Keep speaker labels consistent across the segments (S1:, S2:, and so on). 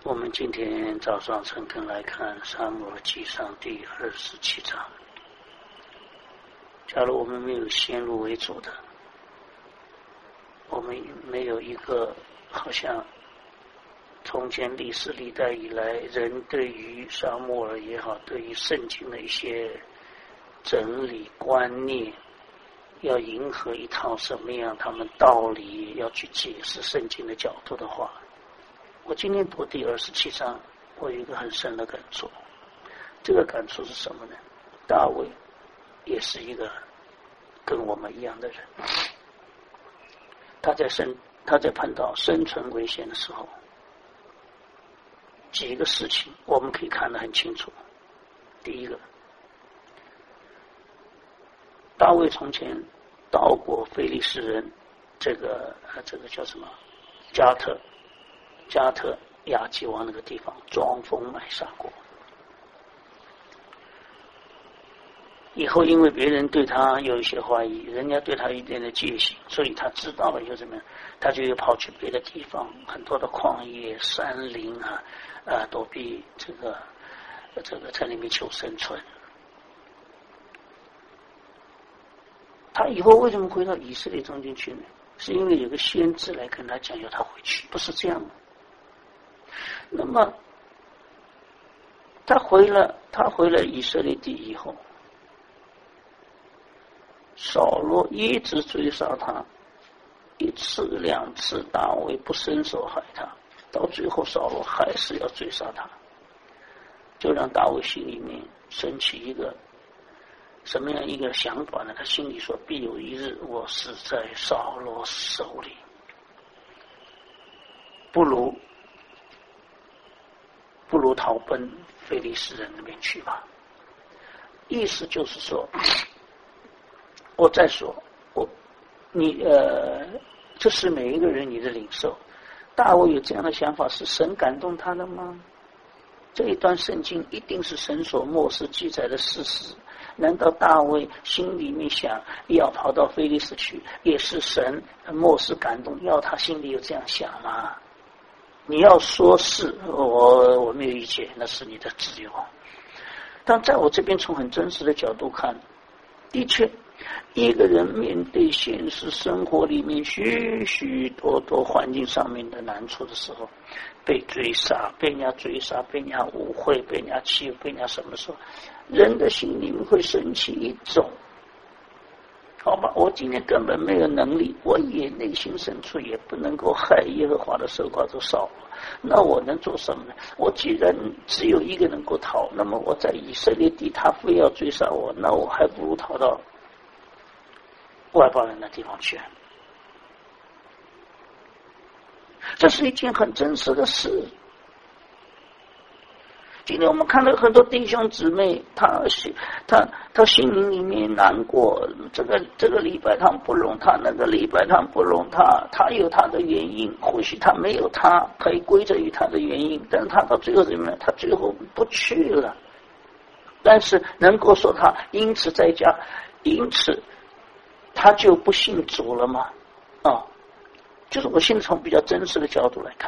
S1: 我们今天早上诚恳来看撒母耳记上第27章。假如我们没有先入为主的，我们没有一个好像从前历史历代以来人对于撒母耳也好，对于圣经的一些整理观念，要迎合一套什么样他们道理要去解释圣经的角度的话，我今天读第27章，我有一个很深的感触。这个感触是什么呢？大卫也是一个跟我们一样的人，他在碰到生存危险的时候，几个事情我们可以看得很清楚。第一个，大卫从前到过非利士人这个叫什么加特亚基王那个地方装疯卖傻过，以后因为别人对他有一些怀疑，人家对他有一点的戒心，所以他知道了以后怎么样，他就又跑去别的地方，很多的旷野山林躲避这个在里面求生存。他以后为什么回到以色列中间去呢？是因为有个先知来跟他讲要他回去，不是这样的。那么他回了以色列地以后，扫罗一直追杀他，一次两次大卫不伸手害他，到最后扫罗还是要追杀他，就让大卫心里面升起一个什么样一个想法呢？他心里说，必有一日我死在扫罗手里，不如逃奔非利士人那边去吧。意思就是说，我再说，这是每一个人你的领受。大卫有这样的想法，是神感动他的吗？这一段圣经一定是神所默示记载的事实。难道大卫心里面想要跑到非利士去，也是神默示感动，要他心里有这样想吗？你要说是我没有意见，那是你的自由。但在我这边从很真实的角度看，的确一个人面对现实生活里面许许多多环境上面的难处的时候，被追杀，被人家追杀，被人家误会，被人家欺负，被人家什么时候，人的心里面会升起一种，好吧，我今天根本没有能力，我也内心深处也不能够害耶和华的手稿子扫了，那我能做什么呢？我既然只有一个能够逃，那么我在以色列地他非要追杀我，那我还不如逃到外邦人的地方去。这是一件很真实的事。今天我们看到很多弟兄姊妹，他心灵里面难过，这个礼拜堂不容他，那个礼拜堂不容他，他有他的原因，或许他没有他可以归责于他的原因，但是他到最后怎么样？他最后不去了，但是能够说他因此在家，因此他就不信主了吗？就是我现在从比较真实的角度来看，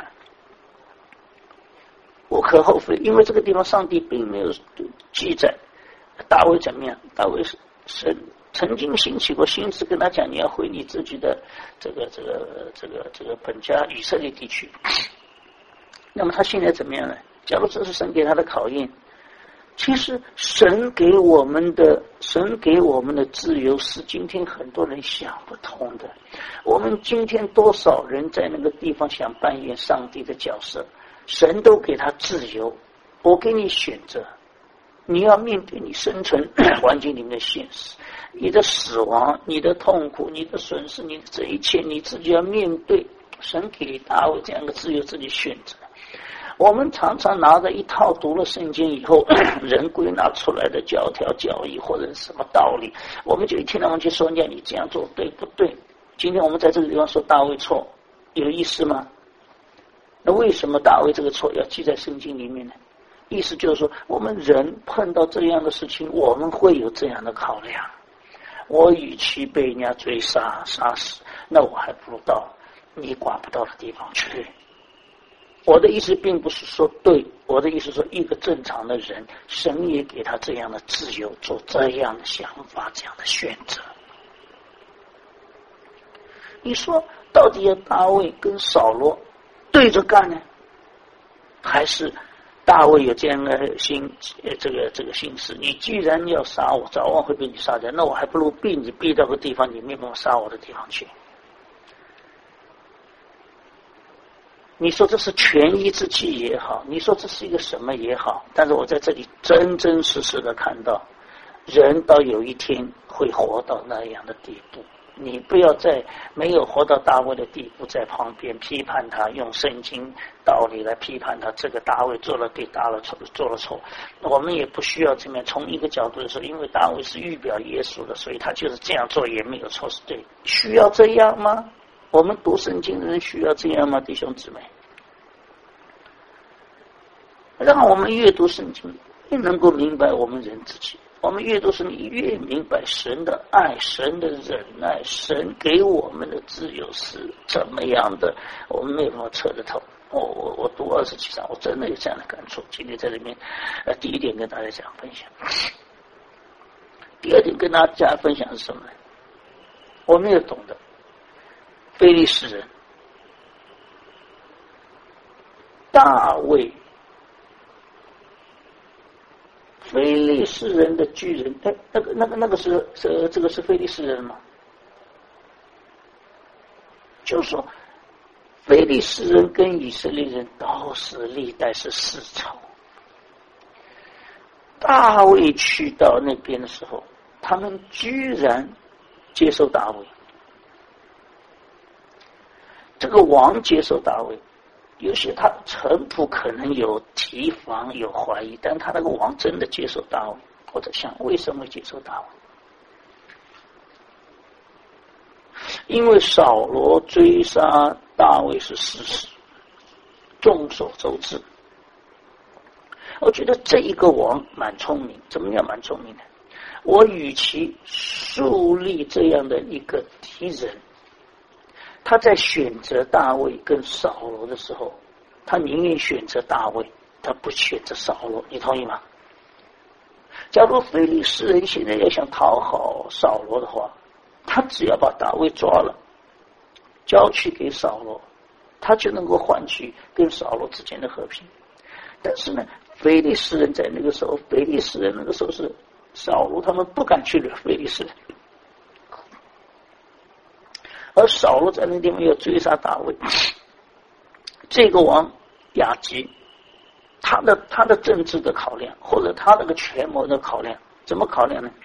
S1: 无可厚非，因为这个地方上帝并没有记载大卫怎么样。大卫是神曾经兴起过心思跟他讲，你要回你自己的这个本家以色列地区。那么他现在怎么样呢？假如这是神给他的考验，其实神给我们的自由是今天很多人想不通的。我们今天多少人在那个地方想扮演上帝的角色，神都给他自由，我给你选择，你要面对你生存环境里面的现实，你的死亡，你的痛苦，你的损失，你的这一切你自己要面对。神给大卫这样的自由，自己选择。我们常常拿着一套读了圣经以后人归纳出来的教条教义或者是什么道理，我们就一天到晚去说人家你这样做对不对。今天我们在这个地方说大卫错，有意思吗？那为什么大卫这个错要记在圣经里面呢？意思就是说，我们人碰到这样的事情，我们会有这样的考量。我与其被人家追杀死，那我还不如到你管不到的地方去。 我的意思并不是说对，我的意思说一个正常的人，神也给他这样的自由，做这样的想法，这样的选择。你说到底要大卫跟扫罗对着干呢，还是大卫有这样的心这个心思？你既然要杀我，早晚会被你杀掉，那我还不如逼你逼到个地方你没办法杀我的地方去。你说这是权宜之计也好，你说这是一个什么也好，但是我在这里真真实实的看到，人到有一天会活到那样的地步。你不要在没有活到大卫的地步，在旁边批判他，用圣经道理来批判他，这个大卫做了对，大了错，做了错。我们也不需要这么从一个角度说，因为大卫是预表耶稣的，所以他就是这样做也没有错，是对。需要这样吗？我们读圣经的人需要这样吗，弟兄姊妹？让我们阅读圣经，越能够明白我们人自己。我们阅读圣经，越明白神的爱、神的忍耐、神给我们的自由是怎么样的，我们没有办法测得透。我读27章，我真的有这样的感触。今天在这边，第一点跟大家讲分享。第二点跟大家分享是什么呢？我们也懂得非利士人大卫，非利士人的巨人，那个是这个是非利士人吗？就是说，非利士人跟以色列人都是历代是世仇。大卫去到那边的时候，他们居然接受大卫。这个王接受大卫，有些他臣仆可能有提防有怀疑，但他那个王真的接受大卫。我在想，为什么接受大卫？因为扫罗追杀大卫是事实，众所周知。我觉得这一个王蛮聪明。怎么样蛮聪明的？我与其树立这样的一个敌人，他在选择大卫跟扫罗的时候，他宁愿选择大卫，他不选择扫罗。你同意吗？假如非利士人现在要想讨好扫罗的话，他只要把大卫抓了，交去给扫罗，他就能够换取跟扫罗之间的和平。但是呢，非利士人在那个时候，非利士人那个时候是扫罗他们不敢去惹非利士人，而扫罗在那个地方要追杀大卫。这个王亚吉，他的政治的考量，或者他那个权谋的考量，怎么考量呢？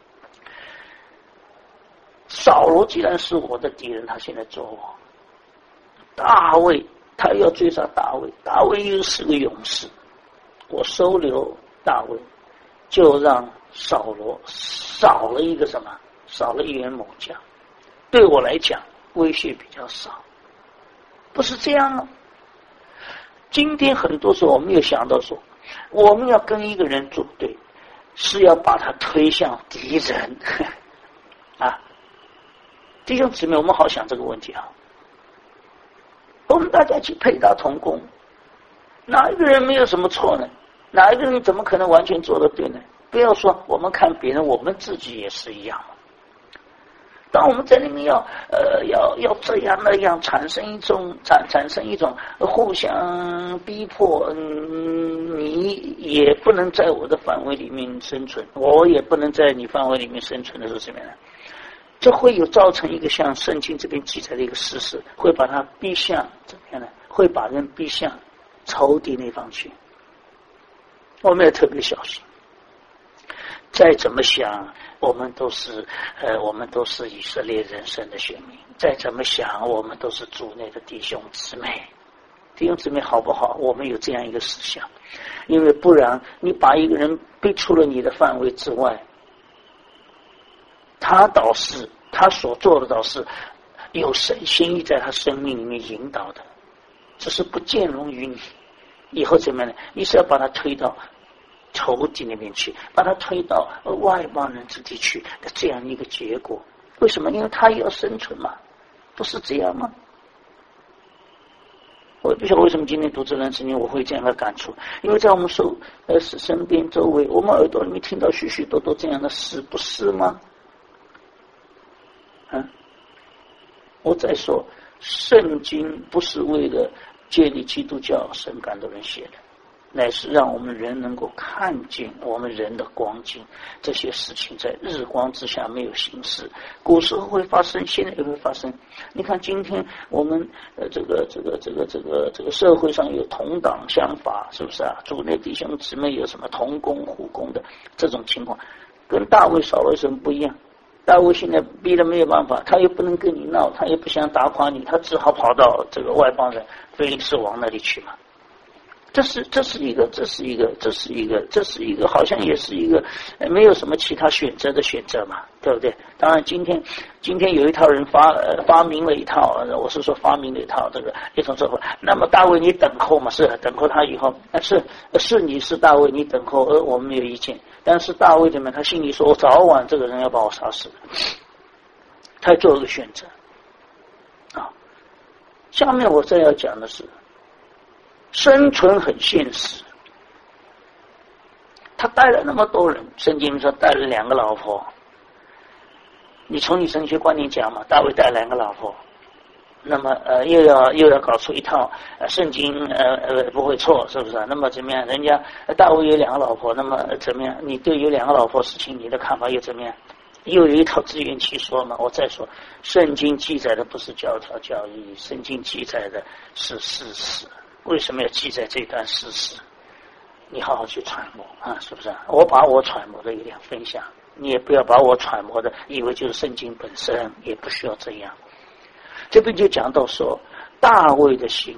S1: 扫罗既然是我的敌人，他现在做王。大卫他要追杀大卫，大卫又是个勇士，我收留大卫，就让扫罗少了一个什么？少了一员猛将。对我来讲，威胁比较少，不是这样吗？今天很多时候我们有想到说，我们要跟一个人作对，是要把他推向敌人啊！弟兄姊妹，我们好想这个问题啊！我们大家去配搭同工，哪一个人没有什么错呢？哪一个人怎么可能完全做得对呢？不要说我们看别人，我们自己也是一样。当我们在里面要这样那样产生一种互相逼迫，你也不能在我的范围里面生存，我也不能在你范围里面生存的时候，怎么样？这会有造成一个像圣经这边记载的一个事实，会把它逼向怎么样呢？会把人逼向仇敌那方去。我们要特别小心。再怎么想，我们都是以色列人生的选民。再怎么想，我们都是主内的弟兄姊妹。弟兄姊妹好不好？我们有这样一个思想，因为不然你把一个人逼出了你的范围之外，他所做的倒是有神心意在他生命里面引导的，只是不见容于你。以后怎么样呢？你是要把他推到仇敌那边去，把他推到外邦人之地去的这样一个结果。为什么？因为他也要生存嘛，不是这样吗？ 我不晓得为什么今天读这段圣经我会这样的感触，因为在我们身边周围，我们耳朵里面听到许许多多这样的事，不是吗？我再说，圣经不是为了建立基督教神感动人写的，乃是让我们人能够看见我们人的光景，这些事情在日光之下没有形式，古时候会发生，现在也会发生。你看今天我们这个社会上有同党相法，是不是啊？主内弟兄姊妹有什么同工互工的这种情况，跟大卫扫罗有什么不一样？大卫现在逼得没有办法，他又不能跟你闹，他也不想打垮你，他只好跑到这个外邦人非利士王那里去嘛。这是一个，好像也是一个没有什么其他选择的选择嘛，对不对？当然，今天有一套人发明了一套，我是说发明了一套这个一种做法。那么大卫，你等候嘛，是等候他以后，是你是大卫，你等候，我们没有意见。但是大卫怎么样？他心里说，我早晚这个人要把我杀死，他做了个选择啊。下面我再要讲的是。生存很现实，他带了那么多人，圣经说带了2个老婆。你从你神学观念讲嘛，大卫带2个老婆，那么又要搞出一套圣经不会错，是不是？那么怎么样？人家大卫有2个老婆，那么怎么样？你对有2个老婆事情，你的看法又怎么样？又有一套自圆其说嘛。我再说，圣经记载的不是教条教义，圣经记载的是事实。为什么要记载这段事实？你好好去揣摩啊，是不是？我把我揣摩的一点分享，你也不要把我揣摩的以为就是圣经本身，也不需要这样。这边就讲到说，大卫的心，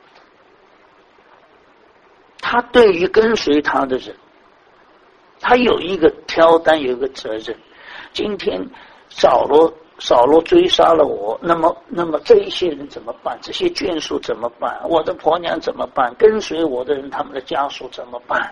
S1: 他对于跟随他的人，他有一个挑担，有一个责任。今天扫罗追杀了我，那么这一些人怎么办？这些眷属怎么办？我的婆娘怎么办？跟随我的人，他们的家属怎么办？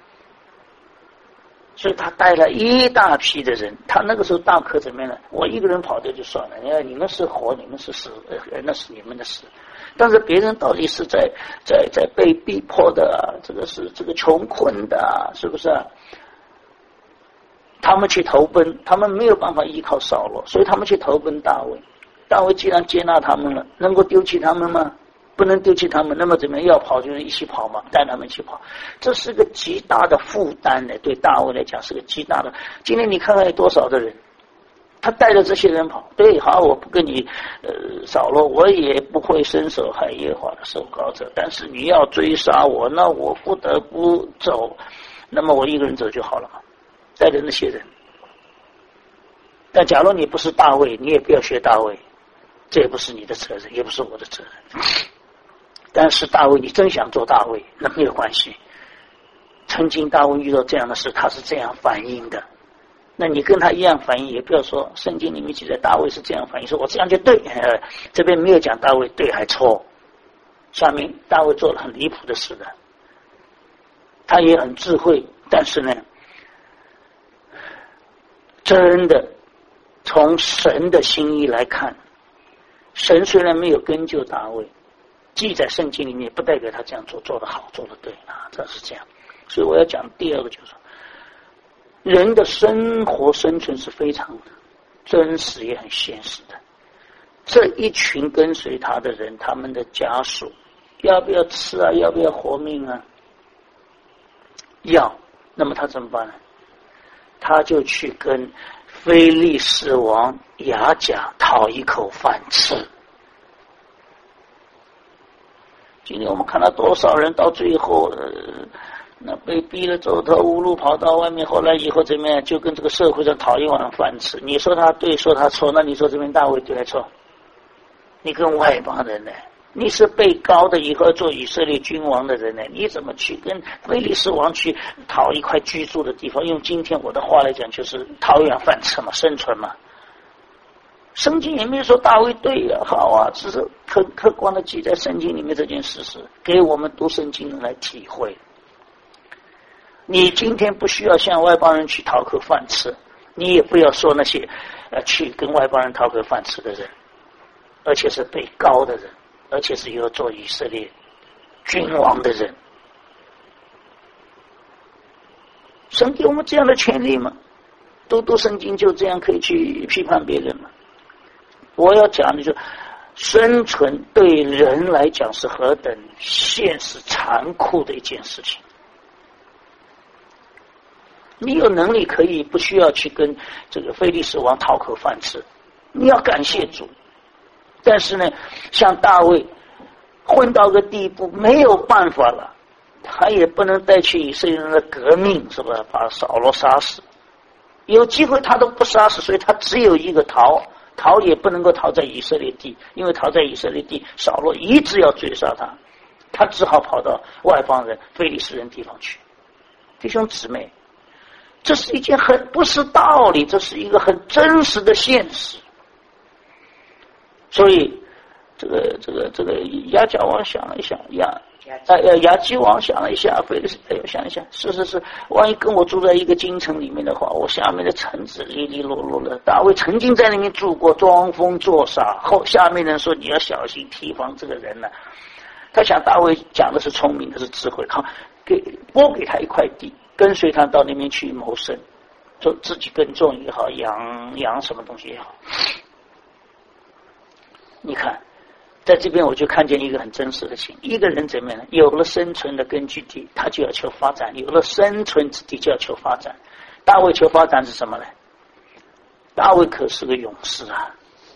S1: 所以他带了一大批的人。他那个时候大可怎么样呢？我一个人跑掉就算了，你们是活，你们是死，那是你们的事。但是别人到底是在被逼迫的啊，这个是这个穷困的啊，是不是啊？他们去投奔，他们没有办法依靠扫罗，所以他们去投奔大卫。大卫既然接纳他们了，能够丢弃他们吗？不能丢弃他们，那么怎么样？要跑就是一起跑嘛，带他们去跑。这是个极大的负担呢，对大卫来讲是个极大的。今天你看看有多少的人，他带着这些人跑，对，好，我不跟你扫罗，我也不会伸手害耶和华的受膏者，但是你要追杀我，那我不得不走，那么我一个人走就好了嘛。带着那些人，但假如你不是大卫，你也不要学大卫，这也不是你的责任，也不是我的责任。但是大卫，你真想做大卫，那没有关系。曾经大卫遇到这样的事，他是这样反应的，那你跟他一样反应，也不要说圣经里面记载大卫是这样反应，说我这样就对。这边没有讲大卫对还错，下面大卫做了很离谱的事的，他也很智慧，但是呢，真的从神的心意来看，神虽然没有根救大卫，记在圣经里面不代表他这样做得好做得对啊，这是这样。所以我要讲第二个，就是说人的生活生存是非常真实也很现实的。这一群跟随他的人，他们的家属要不要吃啊？要不要活命啊？要。那么他怎么办呢？他就去跟非利士王亚甲讨一口饭吃。今天我们看到多少人到最后那被逼了走投无路，跑到外面，后来以后怎么样，就跟这个社会上讨一碗饭吃。你说他对，说他错，那你说这边大卫对还错？你跟外邦人呢？你是被膏的，以后做以色列君王的人呢？你怎么去跟非利士王去讨一块居住的地方？用今天我的话来讲，就是讨一碗饭吃嘛，生存嘛。圣经也没有说大卫对呀，好啊，只是客观的记在圣经里面这件事实，给我们读圣经人来体会。你今天不需要向外邦人去讨口饭吃，你也不要说那些去跟外邦人讨口饭吃的人，而且是被膏的人，而且是要做以色列君王的人。神给我们这样的权利吗？读圣经就这样可以去批判别人吗？我要讲的就是生存对人来讲是何等现实残酷的一件事情。你有能力可以不需要去跟这个非利士王讨口饭吃，你要感谢主。但是呢，像大卫混到个地步没有办法了，他也不能带去以色列人的革命，是吧？把扫罗杀死，有机会他都不杀死，所以他只有一个逃也不能够逃在以色列地，因为逃在以色列地，扫罗一直要追杀他，他只好跑到外邦人非利士人地方去。弟兄姊妹，这是一件很不是道理，这是一个很真实的现实。所以这个亚甲王想了一想，亚基王想了一下，非利士想一下，是，万一跟我住在一个京城里面的话，我下面的城子利利落落的，大卫曾经在那边住过，装疯作傻，后下面人说你要小心提防这个人呢。他想大卫讲的是聪明的，是智慧，拨给他一块地，跟随他到那边去谋生，做自己耕种也好，养什么东西也好。你看在这边我就看见一个很真实的情，一个人怎么样？有了生存的根据地，他就要求发展，有了生存之地就要求发展。大卫求发展是什么呢？大卫可是个勇士啊，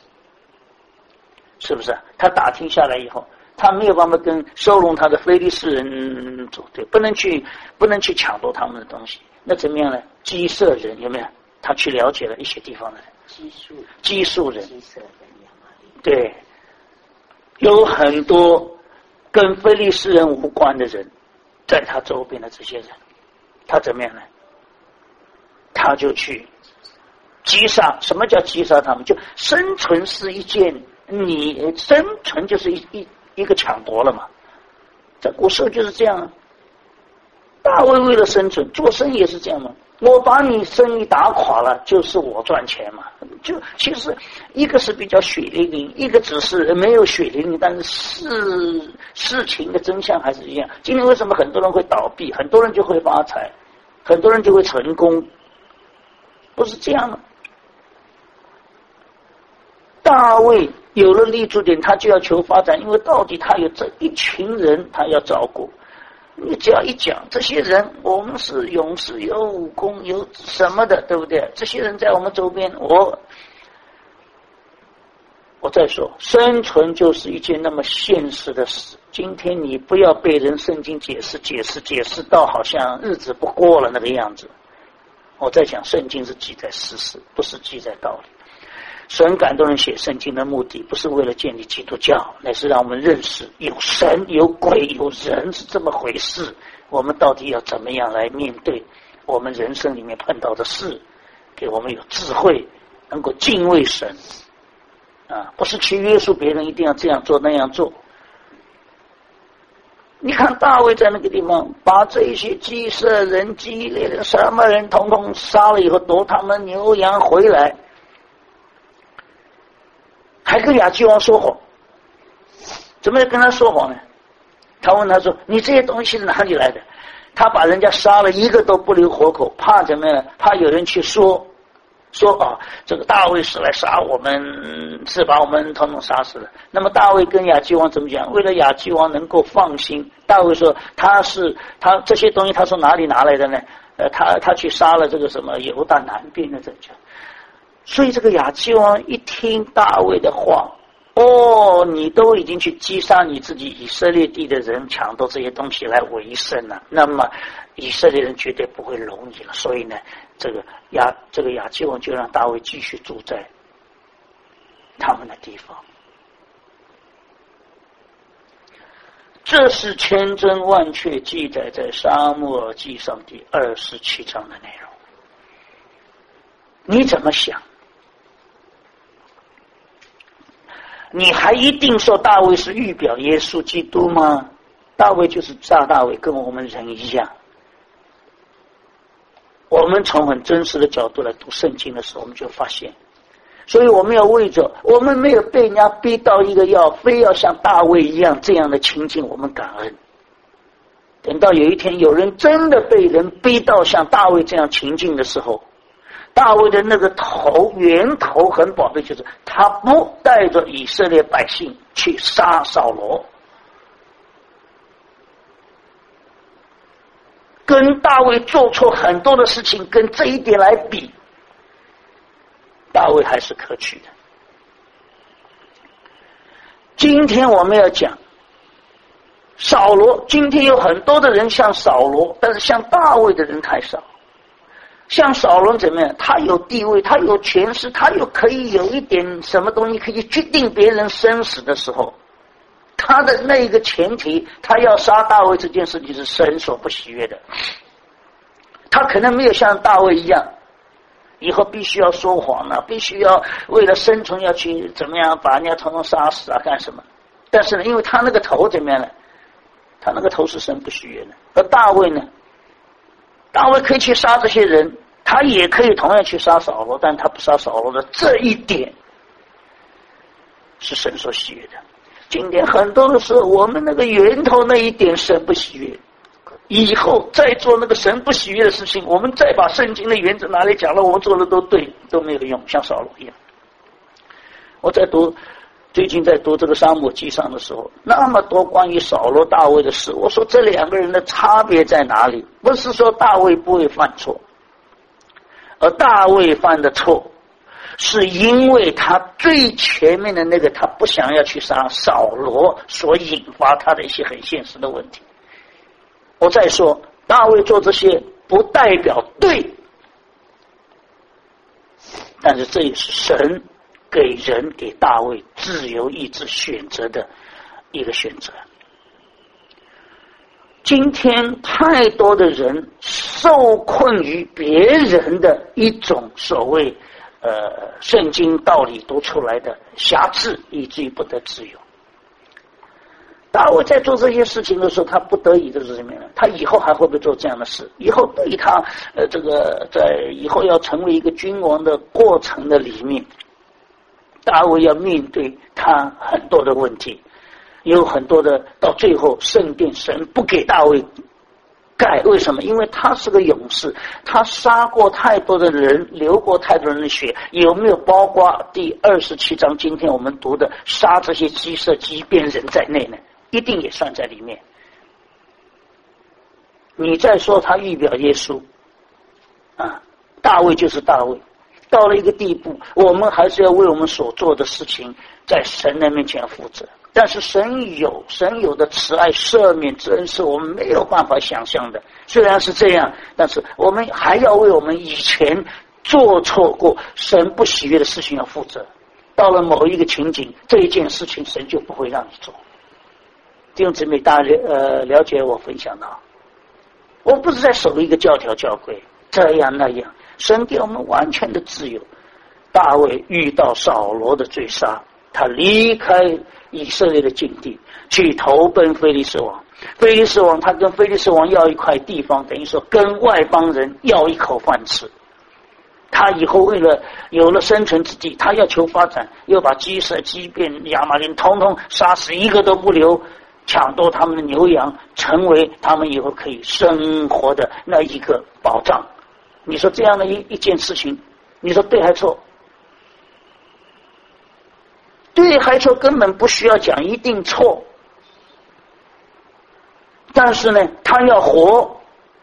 S1: 是不是？他打听下来以后，他没有办法跟收容他的非利士人组队，不能去抢夺他们的东西。那怎么样呢？基色人有没有？他去了解了一些地方的人，基述人，对，有很多跟非利士人无关的人，在他周边的这些人，他怎么样呢？他就去击杀。什么叫击杀他们？就生存是一件，你生存就是一个抢夺了嘛。在古时候就是这样啊。大卫为了生存，做生意也是这样嘛。我把你生意打垮了，就是我赚钱嘛。就其实一个是比较血淋淋，一个只是没有血淋淋，但是事情的真相还是一样。今天为什么很多人会倒闭，很多人就会发财，很多人就会成功，不是这样吗？大卫有了立足点，他就要求发展，因为到底他有这一群人他要照顾。你只要一讲这些人，我们是勇士，有武功，有什么的，对不对？这些人在我们周边，我再说，生存就是一件那么现实的事。今天你不要被人圣经解释到好像日子不过了那个样子。我在讲圣经是记载事实，不是记载道理。神感动人写圣经的目的不是为了建立基督教，乃是让我们认识有神有鬼有人是这么回事，我们到底要怎么样来面对我们人生里面碰到的事，给我们有智慧，能够敬畏神啊，不是去约束别人一定要这样做那样做。你看大卫在那个地方把这些基色人基列人什么人统统杀了以后，夺他们牛羊回来，还跟亚基王说谎。怎么跟他说谎呢？他问他说，你这些东西是哪里来的？他把人家杀了一个都不留活口，怕怎么样？怕有人去说这个大卫是来杀我们，是把我们统统杀死的。那么大卫跟亚基王怎么讲？为了亚基王能够放心，大卫说他这些东西他从哪里拿来的呢？他去杀了这个什么犹大南边的这讲。所以这个亚基王一听大卫的话，你都已经去击杀你自己以色列地的人，抢夺这些东西来为生了，那么以色列人绝对不会容你了。所以呢，这个亚基王就让大卫继续住在他们的地方。这是千真万确记载在撒母耳记上第27章的内容。你怎么想？你还一定说大卫是预表耶稣基督吗？大卫就是大卫，跟我们人一样。我们从很真实的角度来读圣经的时候，我们就发现，所以我们要为着我们没有被人家逼到一个非要像大卫一样这样的情境，我们感恩。 等到有一天有人真的被人逼到像大卫这样情境的时候，大卫的那个源头很宝贝，就是他不带着以色列百姓去杀扫罗。跟大卫做错很多的事情，跟这一点来比，大卫还是可取的。今天我们要讲扫罗，今天有很多的人像扫罗，但是像大卫的人太少。像扫罗怎么样？他有地位，他有权势，他又可以有一点什么东西可以决定别人生死的时候，他的那个前提，他要杀大卫这件事情是神所不喜悦的。他可能没有像大卫一样，以后必须要说谎了，必须要为了生存要去怎么样把人家统统杀死啊，干什么？但是呢，因为他那个头怎么样呢？他那个头是神不喜悦的。而大卫呢？大卫可以去杀这些人，他也可以同样去杀扫罗，但他不杀扫罗的这一点是神所喜悦的。今天很多的时候，我们那个源头那一点神不喜悦，以后再做那个神不喜悦的事情，我们再把圣经的原则拿来讲了，我们做的都对，都没有用，像扫罗一样。我最近在读这个撒母耳记上的时候，那么多关于扫罗大卫的事，我说这两个人的差别在哪里？不是说大卫不会犯错，而大卫犯的错是因为他最前面的那个他不想要去杀扫罗所引发他的一些很现实的问题。我再说，大卫做这些不代表对，但是这也是神给人给大卫自由意志选择的一个选择。今天太多的人受困于别人的一种所谓圣经道理读出来的辖制，以至于不得自由。大卫在做这些事情的时候，他不得已的是什么呢？他以后还会不会做这样的事？以后对他这个在以后要成为一个君王的过程的里面，大卫要面对他很多的问题，有很多的到最后圣殿神不给大卫盖，为什么？因为他是个勇士，他杀过太多的人，流过太多人的血，有没有包括第27章今天我们读的杀这些鸡舍鸡变人在内呢？一定也算在里面。你再说他预表耶稣啊，大卫就是大卫，到了一个地步，我们还是要为我们所做的事情在神的面前负责。但是神有的慈爱赦免之恩是我们没有办法想象的。虽然是这样，但是我们还要为我们以前做错过神不喜悦的事情要负责。到了某一个情景，这一件事情神就不会让你做。弟兄姊妹，大家了解我分享到，我不是在守一个教条教规，这样那样，神给我们完全的自由。大卫遇到扫罗的追杀，他离开以色列的境地，去投奔非利士王。非利士王他跟非利士王要一块地方，等于说跟外邦人要一口饭吃。他以后为了有了生存之地，他要求发展，又把基色、基遍、亚玛力统统杀死，一个都不留，抢夺他们的牛羊，成为他们以后可以生活的那一个保障。你说这样的一件事情，你说对还错？对还错根本不需要讲一定错，但是呢，他要活。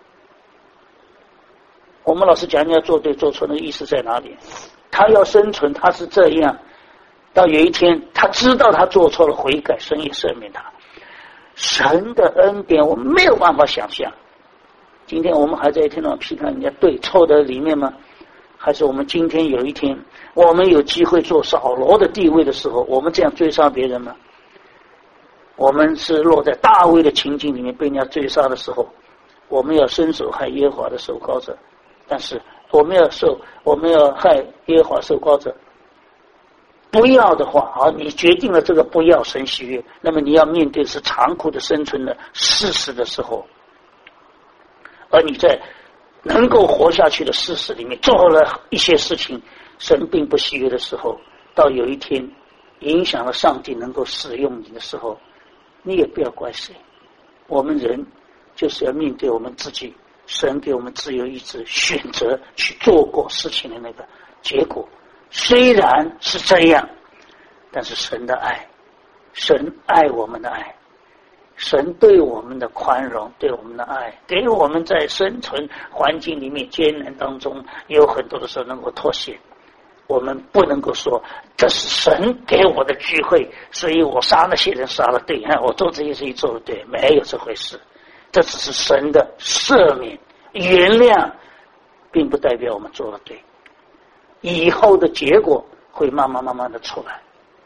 S1: 我们老师讲你要做对做错，那个意思在哪里？他要生存，他是这样，到有一天他知道他做错了，悔改，神也赦免他。神的恩典我们没有办法想象。今天我们还在天上批判人家对错的里面吗？还是我们今天有一天我们有机会做扫罗的地位的时候，我们这样追杀别人吗？我们是落在大卫的情境里面被人家追杀的时候，我们要伸手害耶和华的受膏者，但是我们要害耶和华受膏者，不要的话，好，你决定了这个不要神喜悦，那么你要面对是残酷的生存的事实的时候，而你在能够活下去的事实里面做了一些事情，神并不喜悦的时候，到有一天影响了上帝能够使用你的时候，你也不要怪谁。我们人就是要面对我们自己，神给我们自由意志，选择去做过事情的那个结果。虽然是这样，但是神的爱，神爱我们的爱，神对我们的宽容，对我们的爱，给我们在生存环境里面艰难当中，有很多的时候能够妥协。我们不能够说这是神给我的机会，所以我杀那些人杀了对，我做这些事情做的对，没有这回事。这只是神的赦免原谅，并不代表我们做了对，以后的结果会慢慢的出来。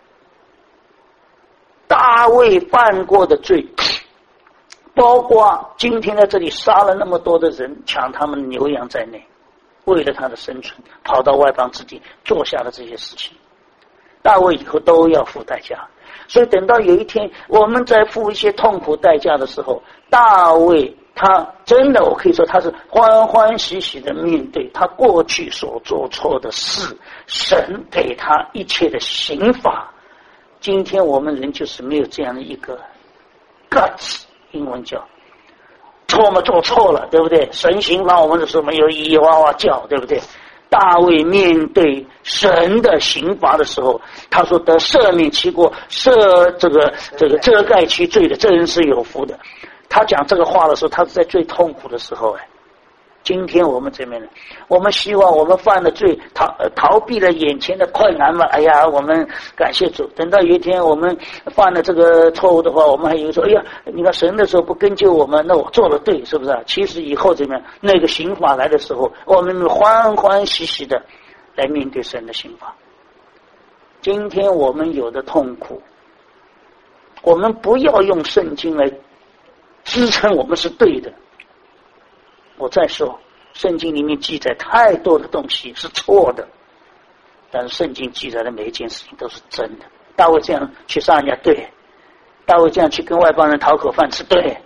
S1: 大卫犯过的罪，包括今天在这里杀了那么多的人，抢他们的牛羊在内，为了他的生存跑到外邦之地做下了这些事情，大卫以后都要付代价。所以等到有一天我们在付一些痛苦代价的时候，大卫他真的，我可以说他是欢欢喜喜的面对他过去所做错的事，神给他一切的刑罚。今天我们人就是没有这样的一个 guts， 英文叫错嘛，做错了，对不对？神刑罚我们的时候没有咿咿哇哇叫，对不对？大卫面对神的刑罚的时候，他说得赦免其过，这个遮盖其罪的，这人是有福的。他讲这个话的时候，他是在最痛苦的时候。今天我们这边人，我们希望我们犯了罪，逃避了眼前的困难嘛。哎呀，我们感谢主。等到有一天我们犯了这个错误的话，我们还以为说，哎呀，你看神的时候不跟救我们，那我做了对，是不是？其实以后怎么样？那个刑罚来的时候，我们欢欢喜喜的来面对神的刑罚。今天我们有的痛苦，我们不要用圣经来支撑我们是对的。我再说，圣经里面记载太多的东西是错的，但是圣经记载的每一件事情都是真的。大卫这样去杀人家对，大卫这样去跟外邦人讨口饭吃对，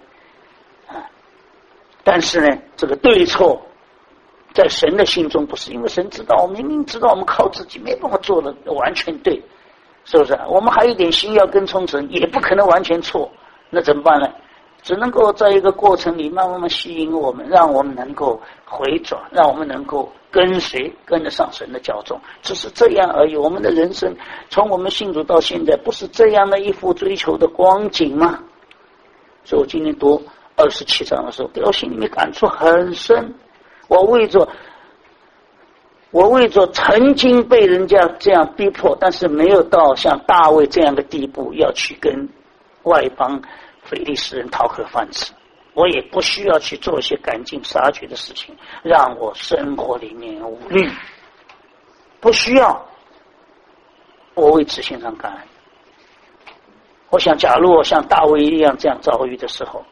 S1: 但是呢，这个对错在神的心中不是，因为神知道，我明明知道我们靠自己没办法做的完全对，是不是？我们还有一点心要跟从神，也不可能完全错，那怎么办呢？只能够在一个过程里慢慢吸引我们，让我们能够回转，让我们能够跟随，跟得上神的教宗，只是这样而已。我们的人生从我们信主到现在，不是这样的一幅追求的光景吗？所以我今天读27章的时候，对我心里面感触很深。我为着曾经被人家这样逼迫，但是没有到像大卫这样的地步，要去跟外邦非利士人讨口饭吃，我也不需要去做一些赶尽杀绝的事情，让我生活里面无虑，不需要。我为此献上感恩。我想，假如我像大卫一样这样遭遇的时候，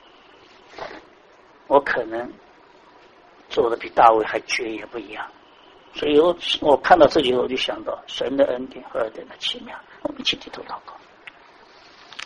S1: 我可能做的比大卫还绝也不一样。所以我看到这里，我就想到神的恩典何等的奇妙。我们一起低头祷告。